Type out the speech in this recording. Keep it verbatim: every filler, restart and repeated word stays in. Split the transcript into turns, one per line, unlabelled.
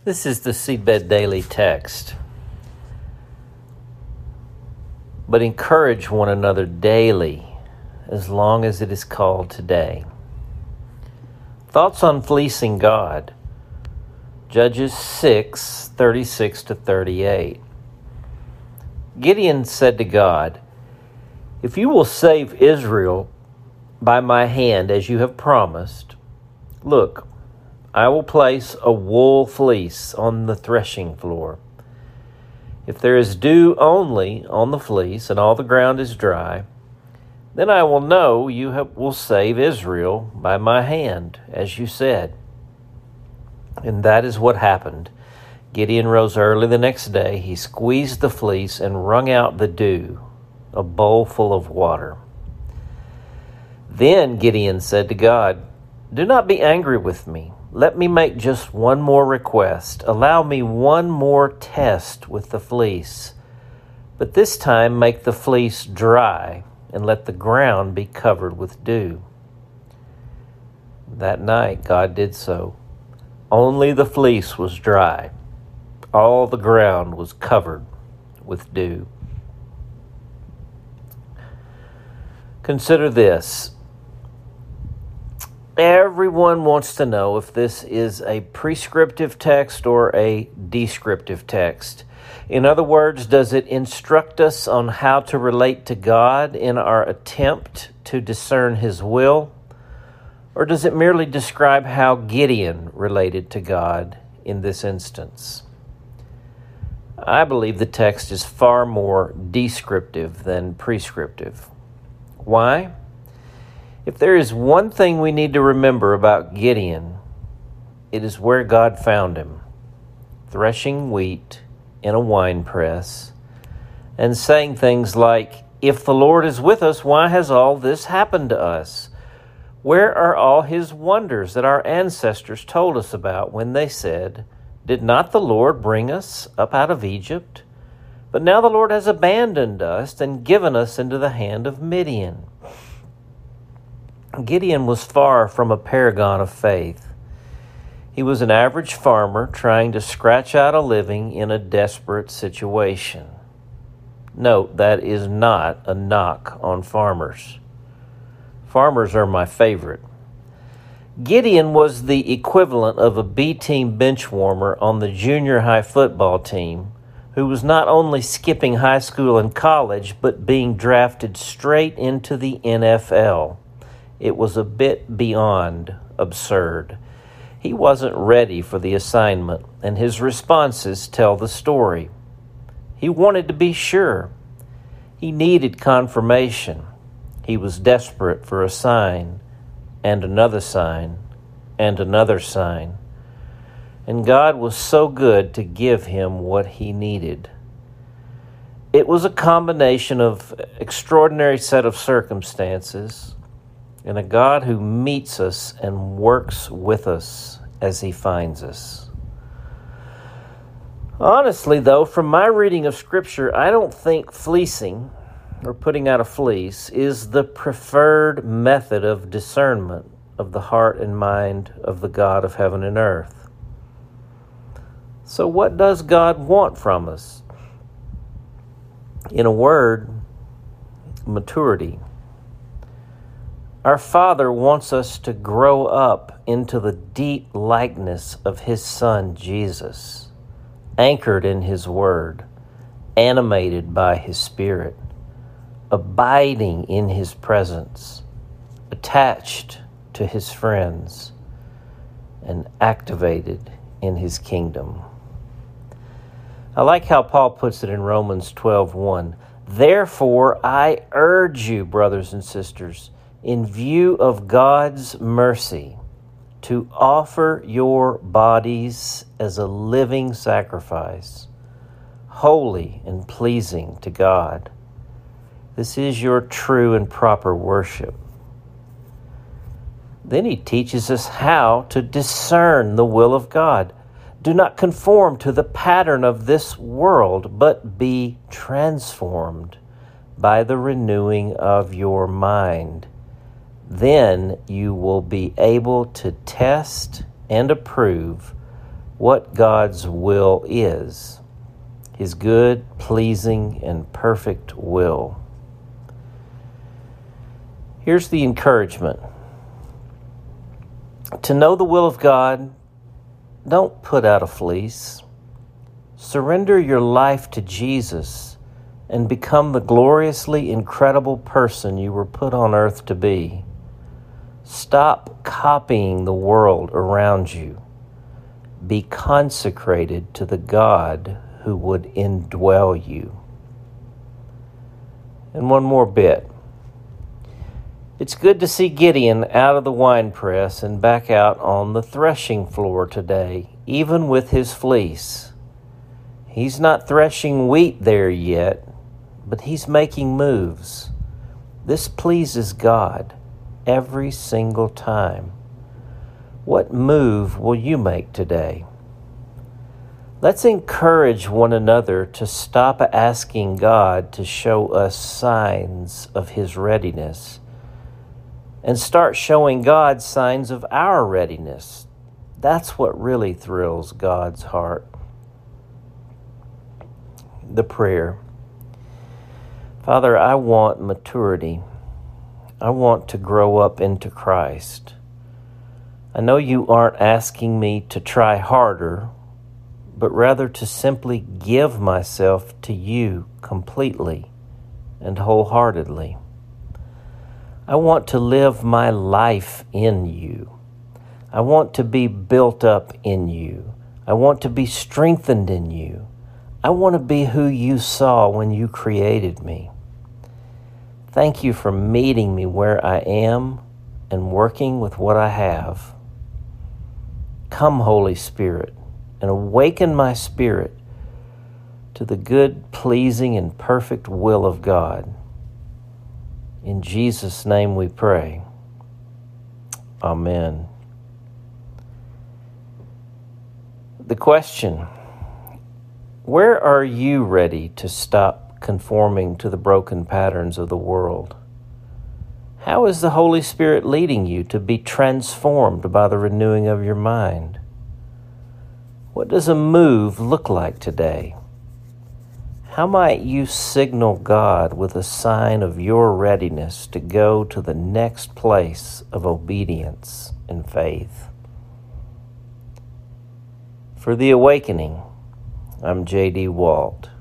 This is the Seedbed Daily text. But encourage one another daily, as long as it is called today. Thoughts on fleecing God. Judges six, thirty-six to thirty-eight. Gideon said to God, "If you will save Israel by my hand as you have promised, look, I will place a wool fleece on the threshing floor. If there is dew only on the fleece and all the ground is dry, then I will know you have, will save Israel by my hand, as you said." And that is what happened. Gideon rose early the next day. He squeezed the fleece and wrung out the dew, a bowl full of water. Then Gideon said to God, "Do not be angry with me. Let me make just one more request. Allow me one more test with the fleece. But this time make the fleece dry and let the ground be covered with dew." That night God did so. Only the fleece was dry. All the ground was covered with dew. Consider this. Everyone wants to know if this is a prescriptive text or a descriptive text. In other words, does it instruct us on how to relate to God in our attempt to discern His will? Or does it merely describe how Gideon related to God in this instance? I believe the text is far more descriptive than prescriptive. Why? If there is one thing we need to remember about Gideon, it is where God found him, threshing wheat in a winepress, and saying things like, "If the Lord is with us, why has all this happened to us? Where are all His wonders that our ancestors told us about when they said, 'Did not the Lord bring us up out of Egypt?' But now the Lord has abandoned us and given us into the hand of Midian." Gideon was far from a paragon of faith. He was an average farmer trying to scratch out a living in a desperate situation. Note, that is not a knock on farmers. Farmers are my favorite. Gideon was the equivalent of a B-team bench warmer on the junior high football team who was not only skipping high school and college, but being drafted straight into the N F L. It was a bit beyond absurd. He wasn't ready for the assignment, and his responses tell the story. He wanted to be sure. He needed confirmation. He was desperate for a sign, and another sign, and another sign. And God was so good to give him what he needed. It was a combination of extraordinary set of circumstances and a God who meets us and works with us as He finds us. Honestly, though, from my reading of Scripture, I don't think fleecing, or putting out a fleece, is the preferred method of discernment of the heart and mind of the God of heaven and earth. So what does God want from us? In a word, maturity. Our Father wants us to grow up into the deep likeness of His Son, Jesus, anchored in His Word, animated by His Spirit, abiding in His presence, attached to His friends, and activated in His kingdom. I like how Paul puts it in Romans twelve one. "Therefore, I urge you, brothers and sisters, in view of God's mercy, to offer your bodies as a living sacrifice, holy and pleasing to God. This is your true and proper worship." Then he teaches us how to discern the will of God. Do not conform to the pattern of this world, but be transformed by the renewing of your mind. Then you will be able to test and approve what God's will is, His good, pleasing, and perfect will. Here's the encouragement. To know the will of God, don't put out a fleece. Surrender your life to Jesus and become the gloriously incredible person you were put on earth to be. Stop copying the world around you. Be consecrated to the God who would indwell you. And one more bit. It's good to see Gideon out of the winepress and back out on the threshing floor today, even with his fleece. He's not threshing wheat there yet, but he's making moves. This pleases God every single time. What move will you make today? Let's encourage one another to stop asking God to show us signs of His readiness and start showing God signs of our readiness. That's what really thrills God's heart. The prayer. Father, I want maturity. I want to grow up into Christ. I know you aren't asking me to try harder, but rather to simply give myself to you completely and wholeheartedly. I want to live my life in you. I want to be built up in you. I want to be strengthened in you. I want to be who you saw when you created me. Thank you for meeting me where I am and working with what I have. Come, Holy Spirit, and awaken my spirit to the good, pleasing, and perfect will of God. In Jesus' name we pray. Amen. The question, where are you ready to stop conforming to the broken patterns of the world? How is the Holy Spirit leading you to be transformed by the renewing of your mind? What does a move look like today? How might you signal God with a sign of your readiness to go to the next place of obedience and faith? For The Awakening, I'm J D Walt.